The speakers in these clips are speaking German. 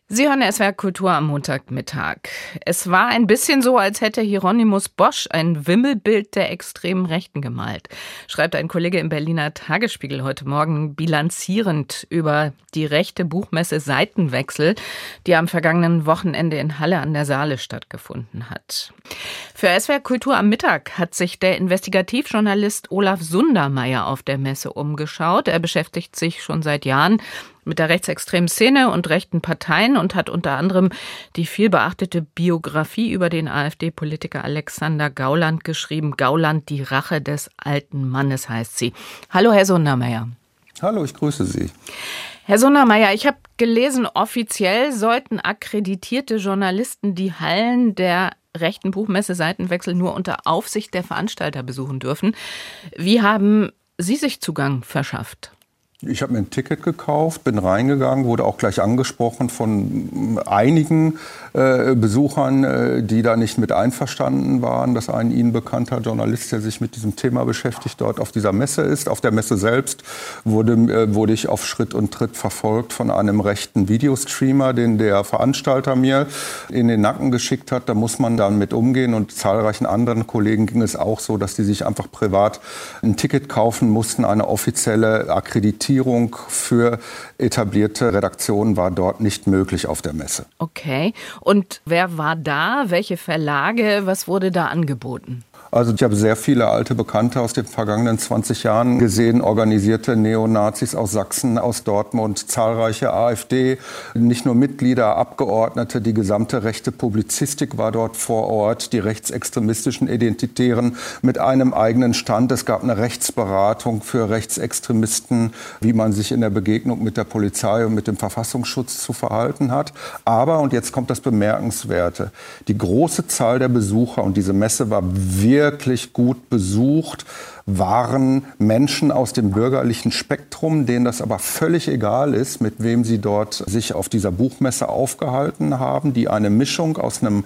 Sie hören SWR Kultur am Montagmittag. Es war ein bisschen so, als hätte Hieronymus Bosch ein Wimmelbild der extremen Rechten gemalt, schreibt ein Kollege im Berliner Tagesspiegel heute Morgen bilanzierend über die rechte Buchmesse Seitenwechsel, die am vergangenen Wochenende in Halle an der Saale stattgefunden hat. Für SWR Kultur am Mittag hat sich der Investigativjournalist Olaf Sundermeier auf der Messe umgeschaut. Er beschäftigt sich schon seit Jahren mit der rechtsextremen Szene und rechten Parteien und hat unter anderem die vielbeachtete Biografie über den AfD-Politiker Alexander Gauland geschrieben. Gauland, die Rache des alten Mannes heißt sie. Hallo, Herr Sundermeier. Hallo, ich grüße Sie. Herr Sundermeier, ich habe gelesen, offiziell sollten akkreditierte Journalisten die Hallen der rechten Buchmesse Seitenwechsel nur unter Aufsicht der Veranstalter besuchen dürfen. Wie haben Sie sich Zugang verschafft? Ich habe mir ein Ticket gekauft, bin reingegangen, wurde auch gleich angesprochen von einigen Besuchern, die da nicht mit einverstanden waren, dass ein ihnen bekannter Journalist, der sich mit diesem Thema beschäftigt, dort auf dieser Messe ist. Auf der Messe selbst wurde ich auf Schritt und Tritt verfolgt von einem rechten Videostreamer, den der Veranstalter mir in den Nacken geschickt hat. Da muss man dann mit umgehen, und zahlreichen anderen Kollegen ging es auch so, dass die sich einfach privat ein Ticket kaufen mussten. Eine offizielle Akkreditierung für etablierte Redaktionen war dort nicht möglich auf der Messe. Okay. Und wer war da? Welche Verlage? Was wurde da angeboten? Also ich habe sehr viele alte Bekannte aus den vergangenen 20 Jahren gesehen, organisierte Neonazis aus Sachsen, aus Dortmund, zahlreiche AfD, nicht nur Mitglieder, Abgeordnete, die gesamte rechte Publizistik war dort vor Ort, die rechtsextremistischen Identitären mit einem eigenen Stand. Es gab eine Rechtsberatung für Rechtsextremisten, wie man sich in der Begegnung mit der Polizei und mit dem Verfassungsschutz zu verhalten hat. Aber, und jetzt kommt das Bemerkenswerte, die große Zahl der Besucher, und diese Messe war wirklich gut besucht, waren Menschen aus dem bürgerlichen Spektrum, denen das aber völlig egal ist, mit wem sie dort sich auf dieser Buchmesse aufgehalten haben, die eine Mischung aus einem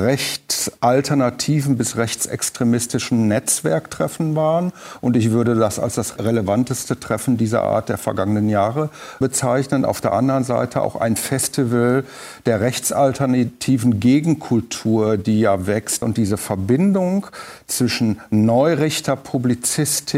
rechtsalternativen bis rechtsextremistischen Netzwerktreffen waren. Und ich würde das als das relevanteste Treffen dieser Art der vergangenen Jahre bezeichnen. Auf der anderen Seite auch ein Festival der rechtsalternativen Gegenkultur, die ja wächst. Und diese Verbindung zwischen Neurichter Publizistik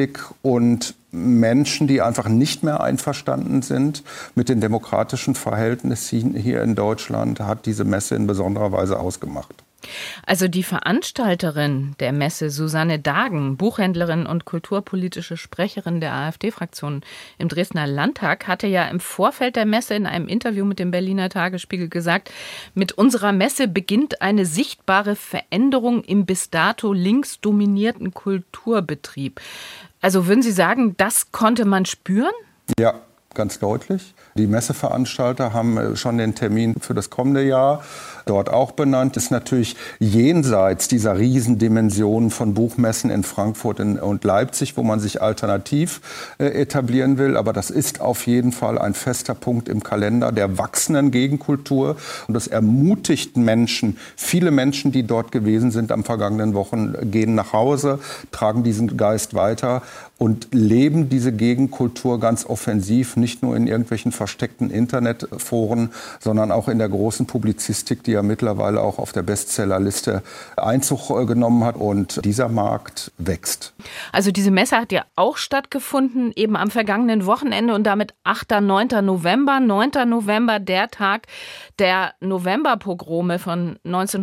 und Menschen, die einfach nicht mehr einverstanden sind mit den demokratischen Verhältnissen hier in Deutschland, hat diese Messe in besonderer Weise ausgemacht. Also die Veranstalterin der Messe, Susanne Dagen, Buchhändlerin und kulturpolitische Sprecherin der AfD-Fraktion im Dresdner Landtag, hatte ja im Vorfeld der Messe in einem Interview mit dem Berliner Tagesspiegel gesagt, mit unserer Messe beginnt eine sichtbare Veränderung im bis dato links dominierten Kulturbetrieb. Also würden Sie sagen, das konnte man spüren? Ja, ganz deutlich. Die Messeveranstalter haben schon den Termin für das kommende Jahr dort auch benannt. Das ist natürlich jenseits dieser Riesendimensionen von Buchmessen in Frankfurt und Leipzig, wo man sich alternativ etablieren will. Aber das ist auf jeden Fall ein fester Punkt im Kalender der wachsenden Gegenkultur. Und das ermutigt Menschen. Viele Menschen, die dort gewesen sind am vergangenen Wochen, gehen nach Hause, tragen diesen Geist weiter und leben diese Gegenkultur ganz offensiv, nicht nur in irgendwelchen versteckten Internetforen, sondern auch in der großen Publizistik, die ja mittlerweile auch auf der Bestsellerliste Einzug genommen hat. Und dieser Markt wächst. Also diese Messe hat ja auch stattgefunden, eben am vergangenen Wochenende, und damit 8. 9. November. 9. November, der Tag der Novemberpogrome von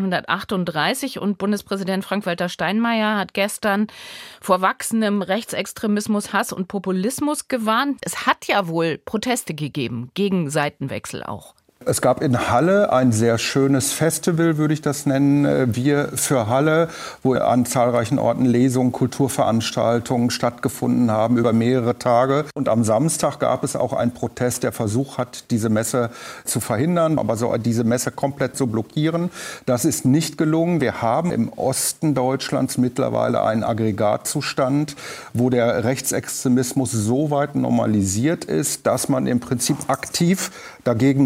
1938. Und Bundespräsident Frank-Walter Steinmeier hat gestern vor wachsendem Rechtsextremismus, Hass und Populismus gewarnt. Es hat ja wohl Proteste gegeben, gegen Seitenwechsel auch. Es gab in Halle ein sehr schönes Festival, würde ich das nennen, Wir für Halle, wo an zahlreichen Orten Lesungen, Kulturveranstaltungen stattgefunden haben über mehrere Tage. Und am Samstag gab es auch einen Protest, der versucht hat, diese Messe zu verhindern, aber so diese Messe komplett zu blockieren. Das ist nicht gelungen. Wir haben im Osten Deutschlands mittlerweile einen Aggregatzustand, wo der Rechtsextremismus so weit normalisiert ist, dass man im Prinzip aktiv dagegen nicht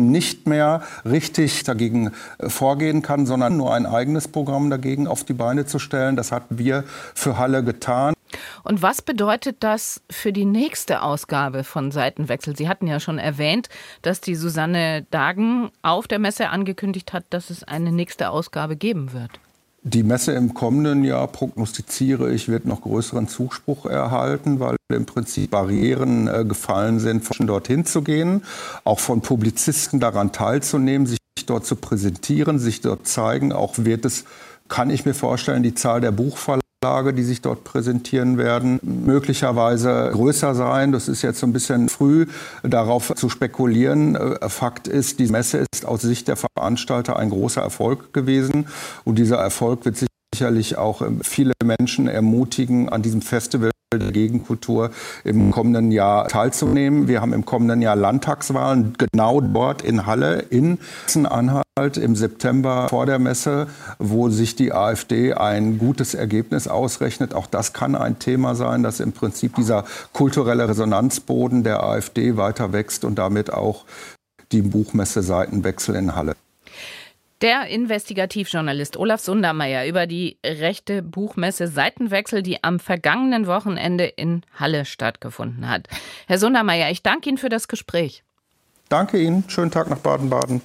nicht mehr richtig dagegen vorgehen kann, sondern nur ein eigenes Programm dagegen auf die Beine zu stellen. Das hatten wir für Halle getan. Und was bedeutet das für die nächste Ausgabe von Seitenwechsel? Sie hatten ja schon erwähnt, dass die Susanne Dagen auf der Messe angekündigt hat, dass es eine nächste Ausgabe geben wird. Die Messe im kommenden Jahr, prognostiziere ich, wird noch größeren Zuspruch erhalten, weil im Prinzip Barrieren gefallen sind, von dorthin zu gehen, auch von Publizisten daran teilzunehmen, sich dort zu präsentieren, sich dort zeigen. Auch wird es, kann ich mir vorstellen, die Zahl der Buchverlage, die sich dort präsentieren werden, möglicherweise größer sein. Das ist jetzt so ein bisschen früh, darauf zu spekulieren. Fakt ist, die Messe ist aus Sicht der Veranstalter ein großer Erfolg gewesen. Und dieser Erfolg wird sicherlich auch viele Menschen ermutigen, an diesem Festival der Gegenkultur im kommenden Jahr teilzunehmen. Wir haben im kommenden Jahr Landtagswahlen genau dort in Halle in Sachsen-Anhalt im September vor der Messe, wo sich die AfD ein gutes Ergebnis ausrechnet. Auch das kann ein Thema sein, dass im Prinzip dieser kulturelle Resonanzboden der AfD weiter wächst und damit auch die Buchmesse Seitenwechsel in Halle. Der Investigativjournalist Olaf Sundermeier über die rechte Buchmesse Seitenwechsel, die am vergangenen Wochenende in Halle stattgefunden hat. Herr Sundermeier, ich danke Ihnen für das Gespräch. Danke Ihnen. Schönen Tag nach Baden-Baden.